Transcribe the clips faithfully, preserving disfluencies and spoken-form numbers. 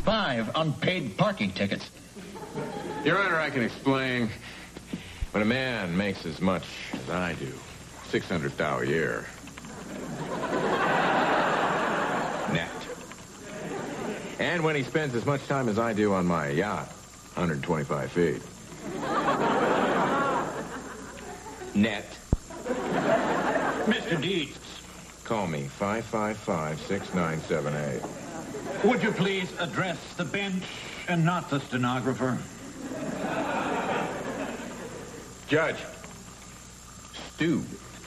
Five unpaid parking tickets. Your Honor, I can explain. When a man makes as much as I do, six hundred thousand a year, net. And when he spends as much time as I do on my yacht, one hundred twenty-five feet. Net. Mister Deeds. Call me five five five, six nine seven eight. Would you please address the bench and not the stenographer? Judge. Stu.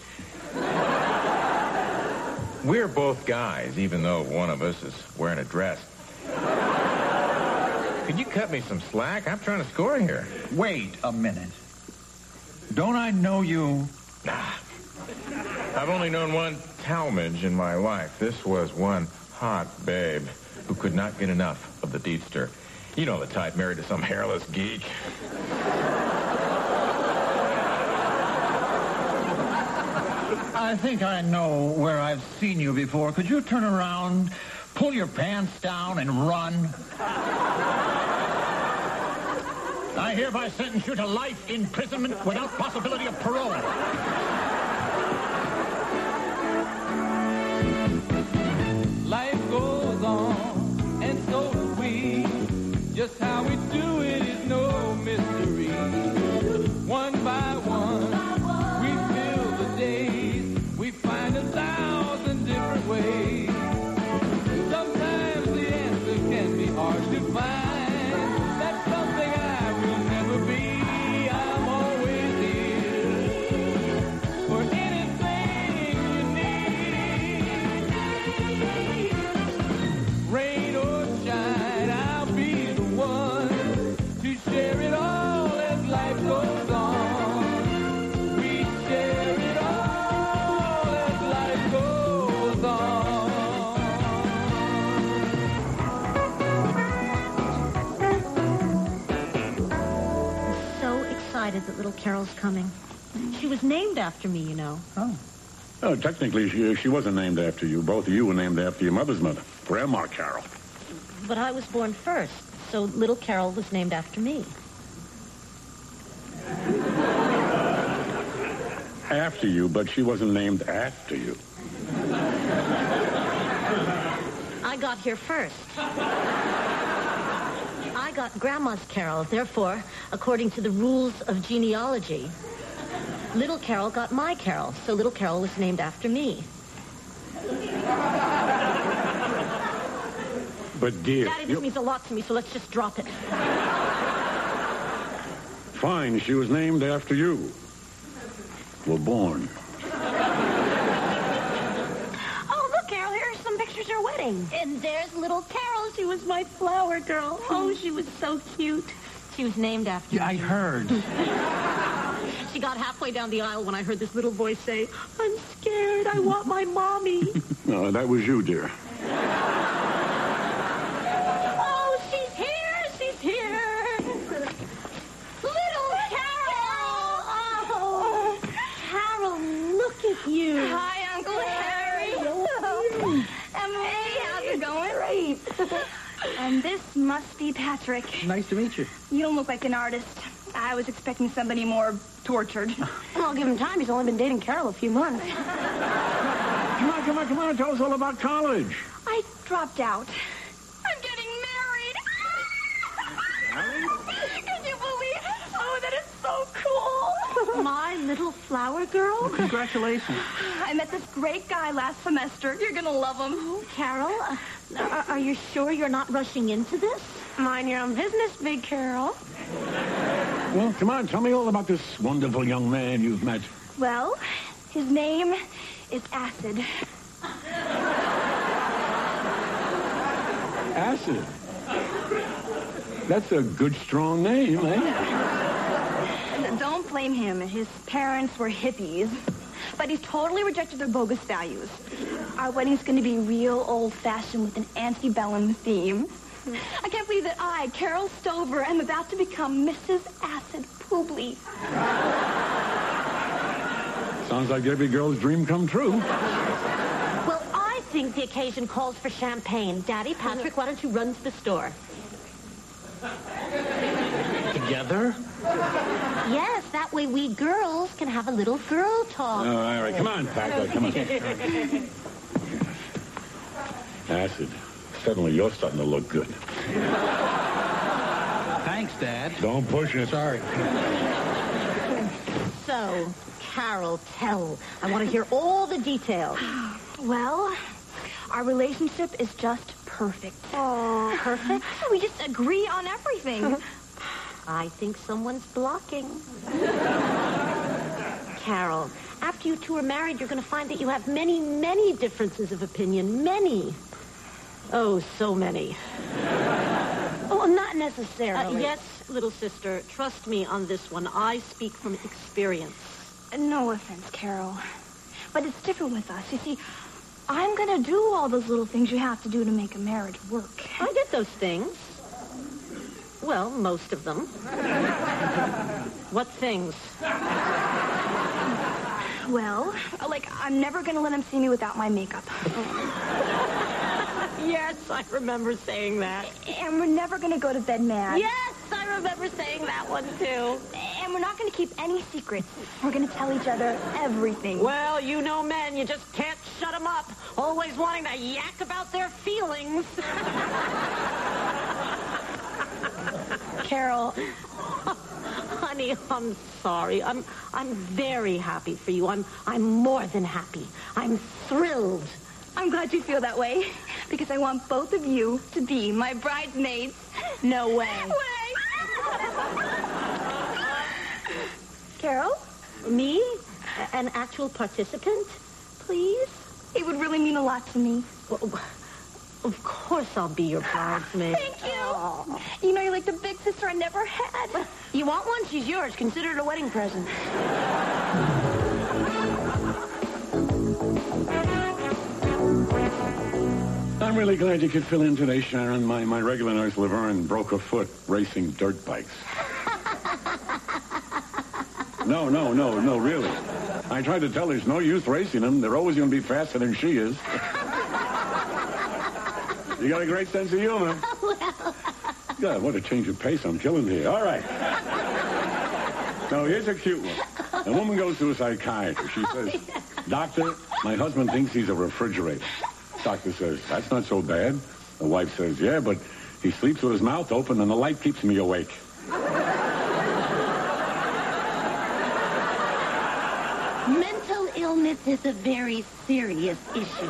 We're both guys, even though one of us is wearing a dress. Could you cut me some slack? I'm trying to score here. Wait a minute. Don't I know you? Nah. I've only known one Talmadge in my life. This was one hot babe who could not get enough of the Deedster. You know the type, married to some hairless geek. I think I know where I've seen you before. Could you turn around, pull your pants down, and run? I hereby sentence you to life imprisonment without possibility of parole. Life goes on, and so do we. Just how we do it is no mystery. One by one, we fill the days. We find a thousand different ways. Sometimes the answer can be hard to find. That's something I will never be. I'm always here for anything you need. Rain or shine, I'll be the one to share it all as life goes on. We share it all as life goes on. So excited that little Carol's coming. She was named after me, you know. Oh. Oh, technically, she, she wasn't named after you. Both of you were named after your mother's mother, Grandma Carol. But I was born first, so little Carol was named after me. After you, but she wasn't named after you. I got here first. I got Grandma's Carol. Therefore, according to the rules of genealogy, little Carol got my Carol, so little Carol was named after me. But, dear... Daddy, this you- means a lot to me, so let's just drop it. Fine, she was named after you. Were born. Oh, look, Carol, here are some pictures of your wedding. And there's little Carol. She was my flower girl. Oh, she was so cute. She was named after Yeah, me. I heard. She got halfway down the aisle when I heard this little voice say, "I'm scared. I want my mommy." No, that was you, dear. Oh, she's here. She's here. Little Carol. Oh, Carol, look at you. Hi, Uncle Harry. Emily, how's it going? Great. And this must be Patrick. Nice to meet you. You don't look like an artist. I was expecting somebody more tortured. Well, I'll give him time. He's only been dating Carol a few months. Come on, come on, come on. Tell us all about college. I dropped out. I'm getting married. Can you believe it? Oh, that is so cool. My little flower girl. Congratulations. I met this great guy last semester. You're going to love him. Oh, Carol, uh, are, are you sure you're not rushing into this? Mind your own business, Big Carol. Well, come on, tell me all about this wonderful young man you've met. Well, his name is Acid. Acid. That's a good, strong name, eh? Don't blame him. His parents were hippies. But he's totally rejected their bogus values. Our wedding's going to be real old-fashioned with an antebellum theme. I can't believe that I, Carol Stover, am about to become Missus Acid Poobly. Sounds like every girl's dream come true. Well, I think the occasion calls for champagne. Daddy, Patrick, why don't you run to the store? Together? Yes, that way we girls can have a little girl talk. Oh, all right. Come on, Patrick. Come on. Acid. Suddenly you're starting to look good. Thanks, Dad. Don't push it. Sorry. So, Carol, tell. I want to hear all the details. Well, our relationship is just perfect. Oh, perfect? We just agree on everything. I think someone's blocking. Carol, after you two are married, you're going to find that you have many, many differences of opinion. Many. Oh, so many. Oh, not necessarily. Uh, yes, little sister, trust me on this one. I speak from experience. No offense, Carol. But it's different with us. You see, I'm going to do all those little things you have to do to make a marriage work. I get those things. Well, most of them. What things? Well, like, I'm never going to let him see me without my makeup. Yes, I remember saying that. And we're never going to go to bed mad. Yes, I remember saying that one, too. And we're not going to keep any secrets. We're going to tell each other everything. Well, you know men, you just can't shut them up. Always wanting to yak about their feelings. Carol. Honey, I'm sorry. I'm I'm very happy for you. I'm I'm more than happy. I'm thrilled. I'm glad you feel that way, because I want both of you to be my bridesmaids. No way. Way. Carol? Me? An actual participant? Please? It would really mean a lot to me. Well, of course I'll be your bridesmaid. Thank you. Oh. You know, you're like the big sister I never had. You want one? She's yours. Consider it a wedding present. I'm really glad you could fill in today, Sharon. My, my regular nurse, Laverne, broke her foot racing dirt bikes. No, no, no, no, really. I tried to tell her there's no use racing them. They're always going to be faster than she is. You got a great sense of humor. God, what a change of pace I'm killing here. All right. Now, here's a cute one. A woman goes to a psychiatrist. She says, Doctor, my husband thinks he's a refrigerator. Doctor says, that's not so bad. The wife says, yeah, but he sleeps with his mouth open and the light keeps me awake. Mental illness is a very serious issue.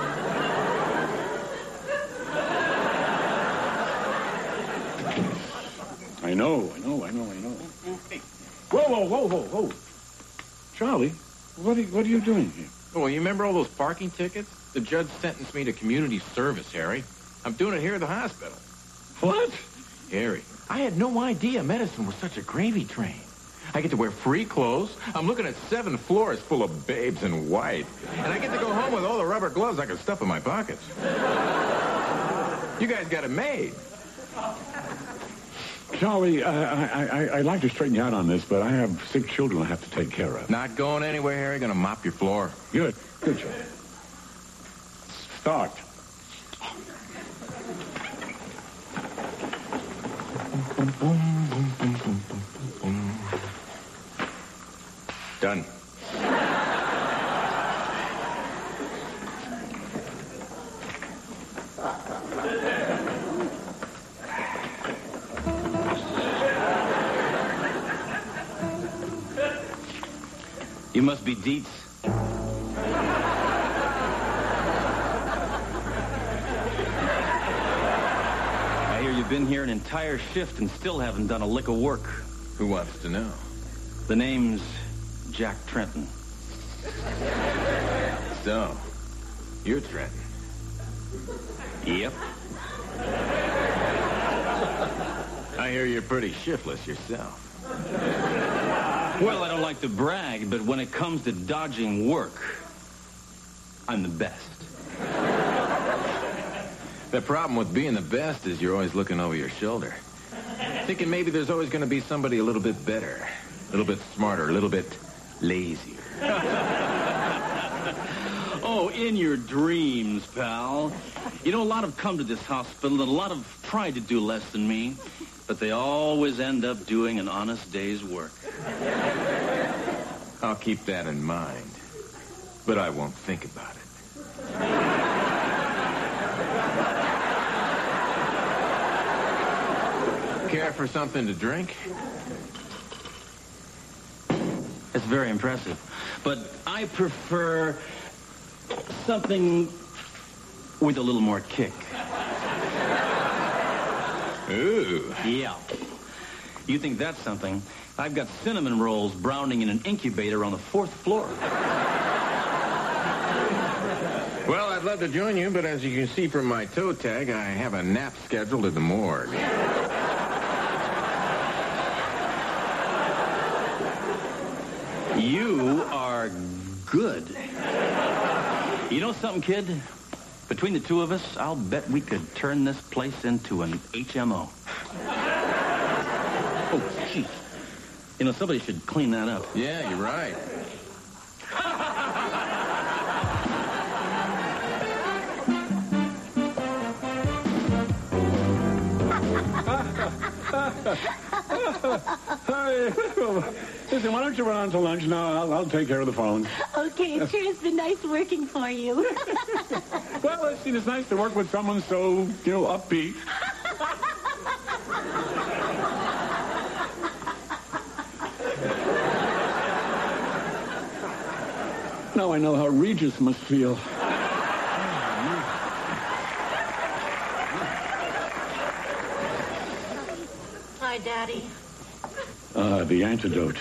I know, I know, I know, I know. Whoa, whoa, whoa, whoa, whoa. Charlie, what are, what are you doing here? Oh, you remember all those parking tickets? The judge sentenced me to community service, Harry. I'm doing it here at the hospital. What? Harry, I had no idea medicine was such a gravy train. I get to wear free clothes. I'm looking at seven floors full of babes in white. And I get to go home with all the rubber gloves I can stuff in my pockets. You guys got it made. Charlie, uh, I, I, I'd like to straighten you out on this, but I have sick children I have to take care of. Not going anywhere, Harry. Gonna mop your floor. Good. Good, Charlie. Start. Done. You must be Dietz. I hear you've been here an entire shift and still haven't done a lick of work. Who wants to know? The name's Jack Trenton. So, you're Trenton. Yep. I hear you're pretty shiftless yourself. Well, I don't like to brag, but when it comes to dodging work, I'm the best. The problem with being the best is you're always looking over your shoulder. Thinking maybe there's always going to be somebody a little bit better, a little bit smarter, a little bit lazier. Oh, Oh, in your dreams, pal. You know, a lot have come to this hospital, and a lot have tried to do less than me, but they always end up doing an honest day's work. I'll keep that in mind, but I won't think about it. Care for something to drink? That's very impressive. But I prefer something with a little more kick. Ooh. Yeah. You think that's something? I've got cinnamon rolls browning in an incubator on the fourth floor. Well, I'd love to join you, but as you can see from my toe tag, I have a nap scheduled at the morgue. You are good. You know something, kid? Between the two of us, I'll bet we could turn this place into an H M O. Oh, jeez. You know, somebody should clean that up. Yeah, you're right. Hey, listen, why don't you run on to lunch now? I'll, I'll take care of the phone. Okay, it sure has been nice working for you. Well, listen, it's nice to work with someone so, you know, upbeat. Now I know how Regis must feel. Hi, Daddy. Ah, the antidote.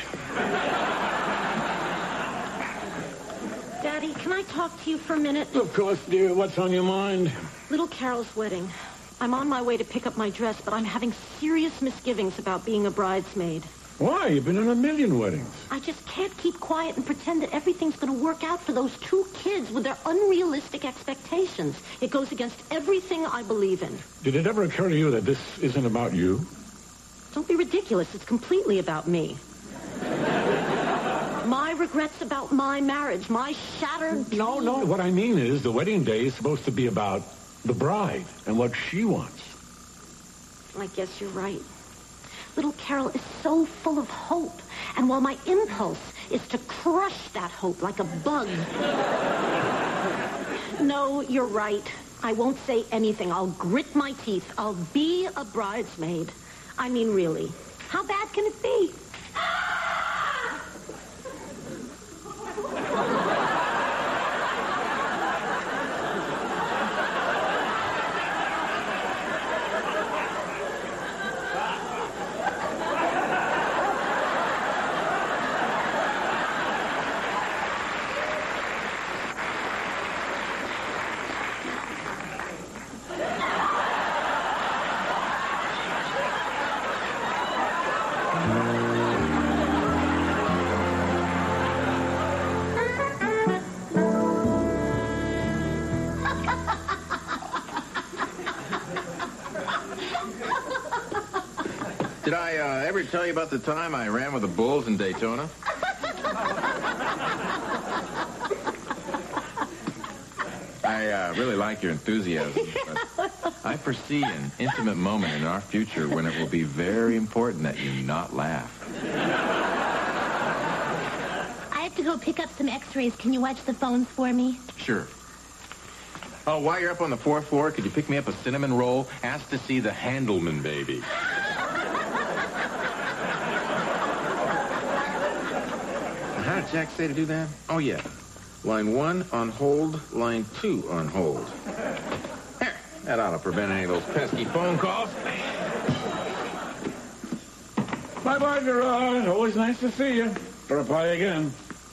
Daddy, can I talk to you for a minute? Of course, dear. What's on your mind? Little Carol's wedding. I'm on my way to pick up my dress, but I'm having serious misgivings about being a bridesmaid. Why? You've been in a million weddings. I just can't keep quiet and pretend that everything's going to work out for those two kids with their unrealistic expectations. It goes against everything I believe in. Did it ever occur to you that this isn't about you? Don't be ridiculous. It's completely about me. My regrets about my marriage, my shattered... No, no. What I mean is the wedding day is supposed to be about the bride and what she wants. I guess you're right. Little Carol is so full of hope. And while my impulse is to crush that hope like a bug... No, you're right. I won't say anything. I'll grit my teeth. I'll be a bridesmaid. I mean, really. How bad can it be? Did I uh, ever tell you about the time I ran with the Bulls in Daytona? I uh, really like your enthusiasm, but I foresee an intimate moment in our future when it will be very important that you not laugh. I have to go pick up some x-rays. Can you watch the phones for me? Sure. Oh, while you're up on the fourth floor, could you pick me up a cinnamon roll? Ask to see the Handelman baby. How did Jack say to do that? Oh, yeah. Line one on hold, line two on hold. There. That ought to prevent any of those pesky phone calls. Bye-bye, Gerard. Always nice to see you. Drop by again.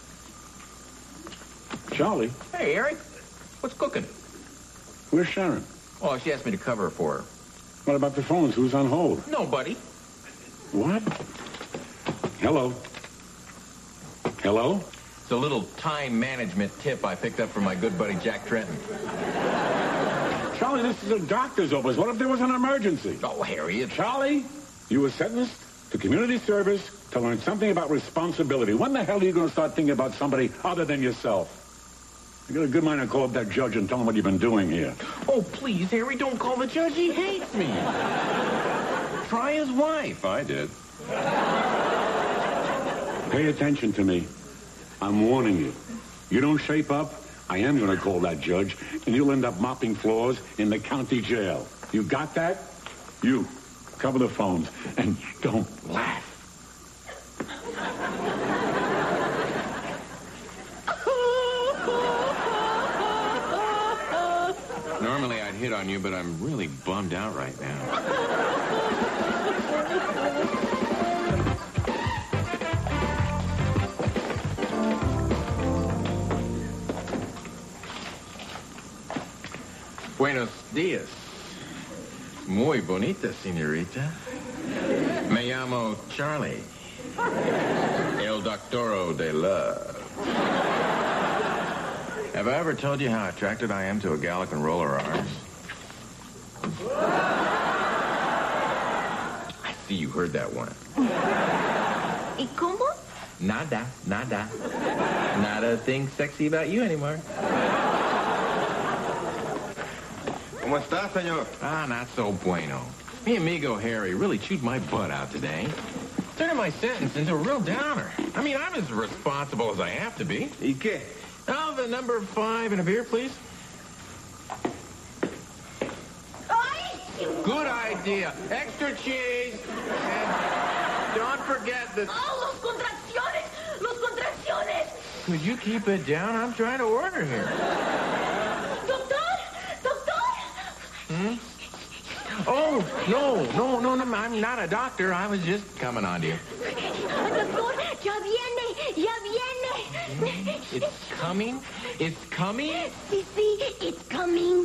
Charlie, Hey, Eric. What's cooking? where's Sharon? Oh, she asked me to cover for her. What about the phones? Who's on hold? Nobody. What? Hello? Hello? It's a little time management tip I picked up from my good buddy Jack Trenton. Charlie, this is a doctor's office. What if there was an emergency? Oh, Harry, it's... Charlie, you were sentenced to community service to learn something about responsibility. When the hell are you going to start thinking about somebody other than yourself? I got a good mind to call up that judge and tell him what you've been doing here. Oh, please, Harry, don't call the judge. He hates me. Try his wife. I did. Pay attention to me. I'm warning you. You don't shape up, I am going to call that judge, and you'll end up mopping floors in the county jail. You got that? You, cover the phones, and don't laugh. Normally I'd hit on you, but I'm really bummed out right now. Buenos dias. Muy bonita, señorita. Me llamo Charlie. El Doctoro de Love. Have I ever told you how attracted I am to a gal who can roll her R's? I see you heard that one. ¿Y cómo? Nada, nada. Not a thing sexy about you anymore. ¿Cómo está, señor? Ah, not so bueno. Mi amigo Harry really chewed my butt out today. Turning my sentence into a real downer. I mean, I'm as responsible as I have to be. ¿Y qué? I'll have a number five and a beer, please. Good idea. Extra cheese. And don't forget the... Oh, los contracciones! Los contracciones! Could you keep it down? I'm trying to order here. Doctor! Doctor! Hmm? Oh, no, no, no, no, I'm not a doctor. I was just coming on to you. Doctor, ya viene, ya viene. It's coming? It's coming? Sí, sí, it's coming.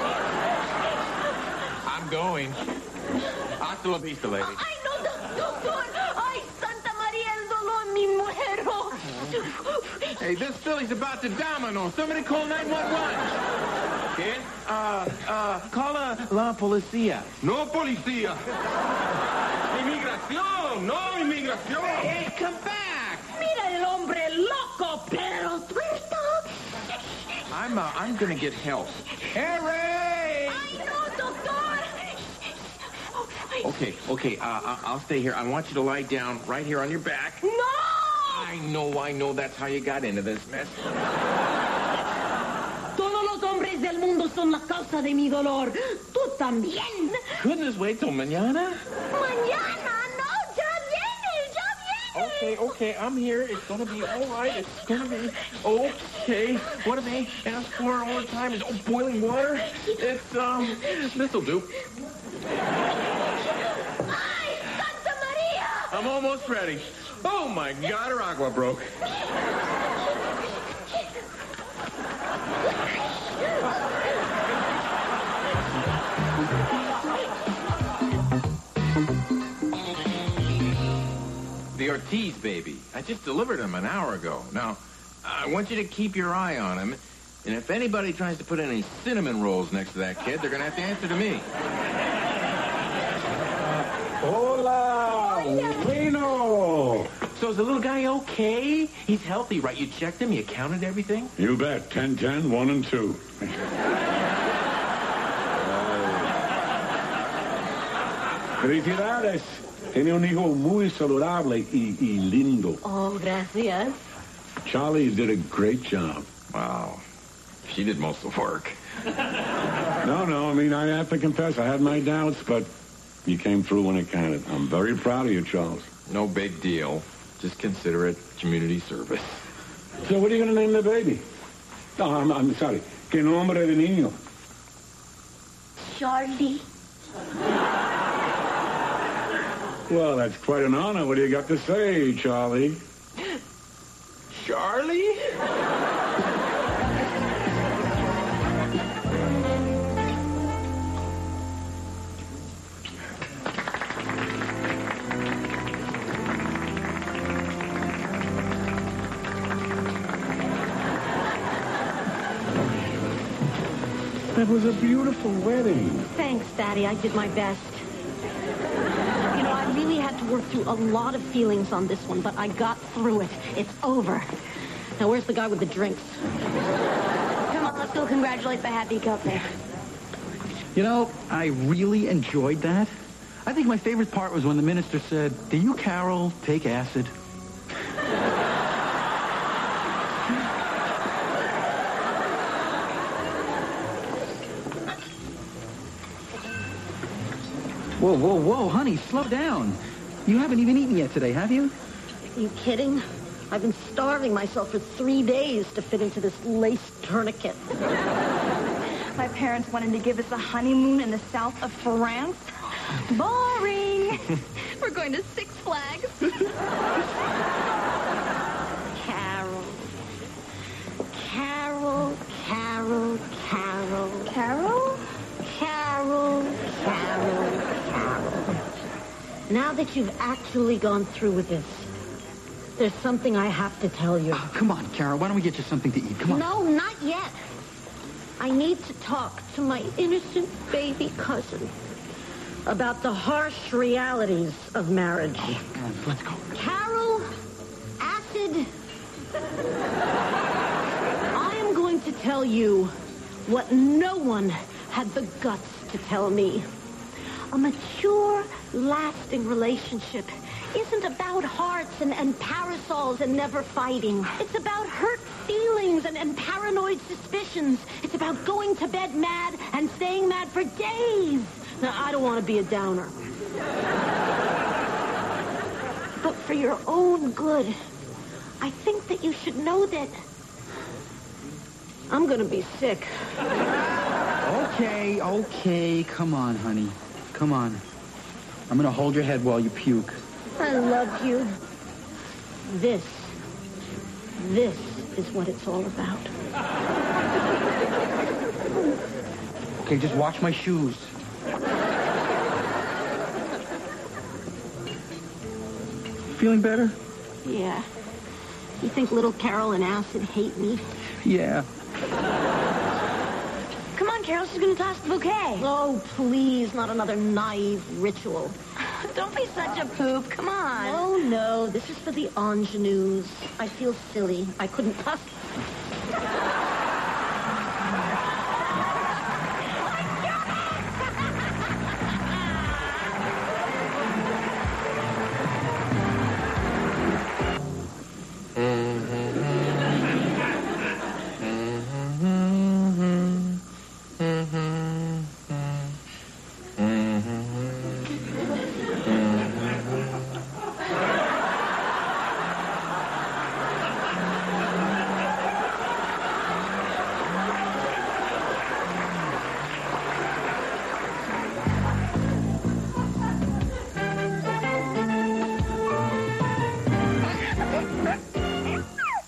I'm going. Hasta la vista, lady. Ay, no, doctor. Ay, Santa María el dolor, mi muero. Hey, this filly's about to domino. Somebody call nine one one. Kid? Uh, uh, call uh, la policía. No policía. Inmigración. No inmigración. Hey, come back. Mira el hombre loco, pero tuerto. I'm, uh, I'm gonna get help. Harry! Ay, no, doctor. Okay, okay, uh, I- I'll stay here. I want you to lie down right here on your back. No! I know, I know. That's how you got into this mess. Todos los hombres del mundo son la causa de mi dolor. Tú también. Goodness, wait till mañana? Mañana, no, ya viene, ya viene. Okay, okay, I'm here. It's gonna be all right. It's gonna be okay. What do they ask for all the time? Is oh, boiling water? It's, um, this'll do. Ay, Santa María. I'm almost ready. Oh, my God, her agua broke. The Ortiz baby. I just delivered him an hour ago. Now, I want you to keep your eye on him. And if anybody tries to put any cinnamon rolls next to that kid, they're going to have to answer to me. Hola, bueno. So is the little guy okay? He's healthy, right? You checked him? You counted everything? You bet. ten, ten, one, and two. Felicidades. Tiene un hijo muy saludable y, y lindo. Oh, gracias. Charlie did a great job. Wow. She did most of the work. No, no, I mean, I have to confess, I had my doubts, but you came through when it counted. I'm very proud of you, Charles. No big deal. Just consider it community service. So what are you going to name the baby? No, I'm, I'm sorry. ¿Qué nombre de niño? Charlie. Well, that's quite an honor. What do you got to say, Charlie? Charlie? That was a beautiful wedding. Thanks, Daddy. I did my best. You know, I really had to work through a lot of feelings on this one, but I got through it. It's over. Now, where's the guy with the drinks? still congratulate the happy couple. You know, I really enjoyed that. I think my favorite part was when the minister said, "Do you, Carol, take acid?" Whoa, whoa, whoa, honey, slow down. You haven't even eaten yet today, have you? Are you kidding? I've been starving myself for three days to fit into this lace tourniquet. My parents wanted to give us a honeymoon in the south of France. Boring. We're going to Six Flags. Carol. Carol, Carol, Carol. Carol? Carol, Carol, Carol. Now that you've actually gone through with this, there's something I have to tell you. Oh, come on, Carol. Why don't we get you something to eat? Come on. No, not yet. I need to talk to my innocent baby cousin about the harsh realities of marriage. Oh, let's go. Carol, acid. I am going to tell you what no one had the guts to tell me. A mature, lasting relationship isn't about hearts and, and parasols and never fighting. It's about hurt feelings and, and paranoid suspicions. It's about going to bed mad and staying mad for days. Now, I don't want to be a downer. But for your own good, I think that you should know that I'm going to be sick. Okay, okay. Come on, honey. Come on. I'm going to hold your head while you puke. I love you. This, this is what it's all about. Okay, just watch my shoes. Feeling better? Yeah. You think little Carol and Acid hate me? Yeah. Come on, Carol. She's going to toss the bouquet. Oh, please, not another naive ritual. Don't be such a poop. Come on. Oh, no. This is for the ingenues. I feel silly. I couldn't possibly...